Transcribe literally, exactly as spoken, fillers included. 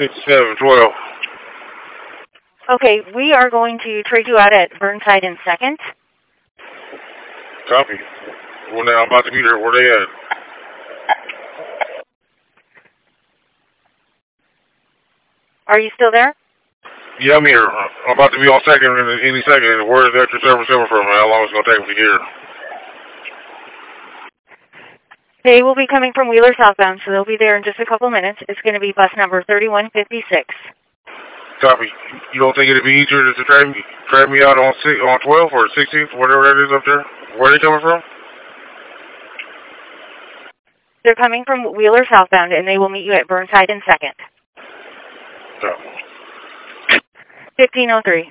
six, seven, twelve. Okay, we are going to trade you out at Burnside in second. Copy. Well, now I'm about to be there. Where they at? Are you still there? Yeah, I'm here. I'm about to be on second in any second. Where is extra seven seven from? How long is it going to take me to get here? They will be coming from Wheeler southbound, so they'll be there in just a couple minutes. It's going to be bus number thirty-one fifty-six. Copy. You don't think it'd be easier to trade me, trade me out on six, on twelve or sixteenth, whatever that is up there? Where are they coming from? They're coming from Wheeler southbound, and they will meet you at Burnside in second. Copy. fifteen oh three.